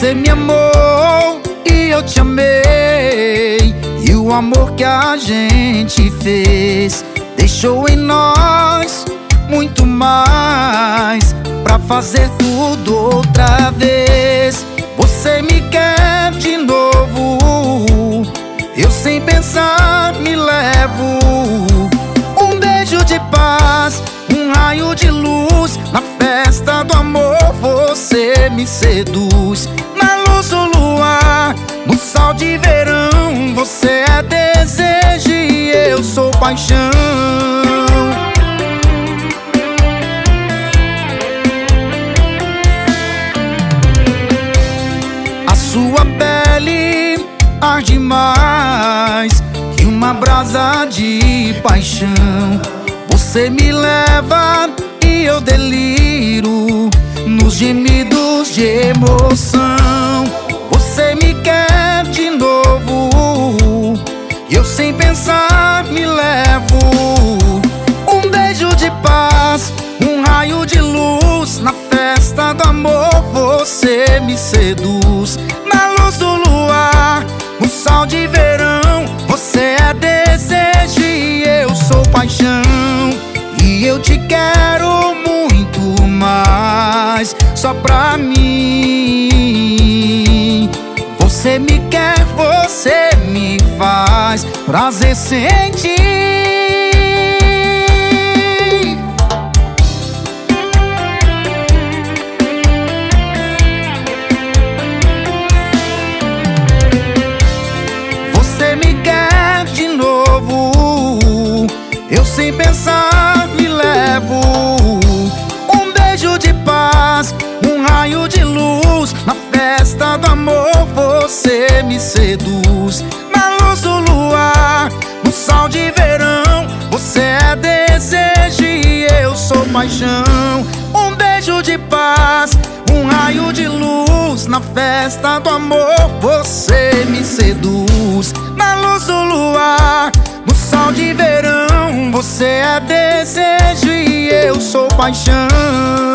Você me amou e eu te amei, e o amor que a gente fez deixou em nós muito mais pra fazer tudo outra vez. Você me quer de novo, eu sem pensar me levo. Um beijo de paz, um raio de luz, na festa do amor você me seduz. Na luz do luar, no sol de verão, você é desejo e eu sou paixão. A sua pele arde mais que uma brasa de paixão. Você me leva e eu deliro nos gemidos de emoção. Você me quer de novo, e eu sem pensar me levo. Um beijo de paz, um raio de luz, na festa do amor você me seduz. Na luz do luar, no sol de verão, você é desejo e eu sou paixão. E eu te quero muito mais, só pra mim. Você me quer, você me faz prazer sentir. Você me quer de novo, eu sem pensar me levo. Um beijo de paz, um raio de luz, na festa do amor você me seduz. Na luz do luar, no sol de verão, você é desejo e eu sou paixão. Um beijo de paz, um raio de luz, na festa do amor você me seduz. Na luz do luar, no sol de verão, você é desejo e eu sou paixão.